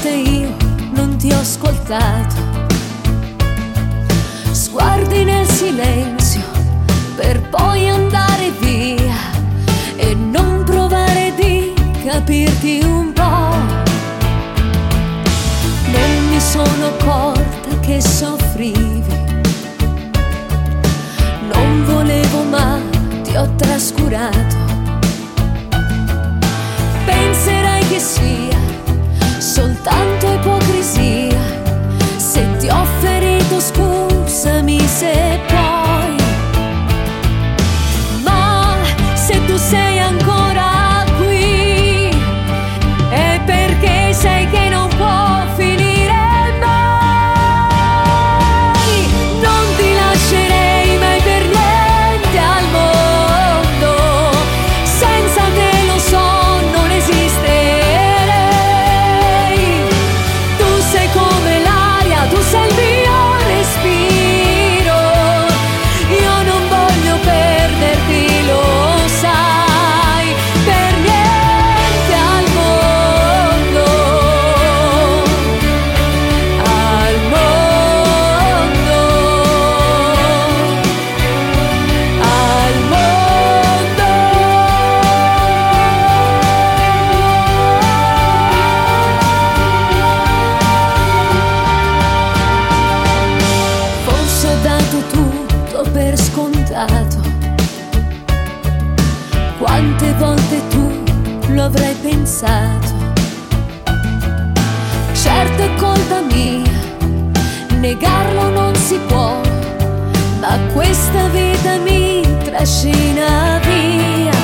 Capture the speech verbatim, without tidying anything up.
volte io non ti ho ascoltato. Sguardi nel silenzio per poi andare via e non provare di capirti un po'. Non mi sono accorta che soffrivi, non volevo ma ti ho trascurato. Penserai che sia soltanto ipocrisia, se ti ho ferito scusami se poi, ma se tu sei ancora qui è perché sai che non può finire mai. Non ti lascerei mai per niente al mondo, senza te lo so non esisterei. Tu sei come l'aria, tu sei il mio respiro, io non voglio perderti, lo sai, per niente al mondo, al mondo, al mondo. Forse ho dato tutto per scontato, quante volte tu lo avrai pensato. Certo è colpa mia, negarlo non si può, ma questa vita mi trascina via.